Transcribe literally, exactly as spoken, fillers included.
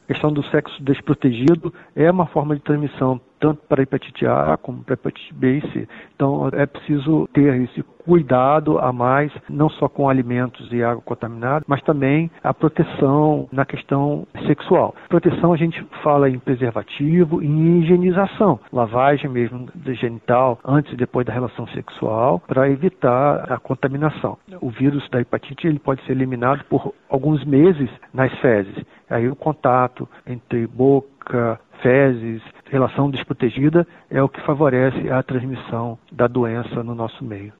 A questão do sexo desprotegido é uma forma de transmissão tanto para a hepatite A como para a hepatite B e C. Então é preciso ter esse cuidado a mais, não só com alimentos e água contaminada, mas também a proteção na questão sexual. Proteção a gente fala em preservativo e em higienização, lavagem mesmo genital antes e depois da relação sexual para evitar a contaminação. O vírus da hepatite ele pode ser eliminado por alguns meses nas fezes. Aí o contato entre boca, fezes, relação desprotegida é o que favorece a transmissão da doença no nosso meio.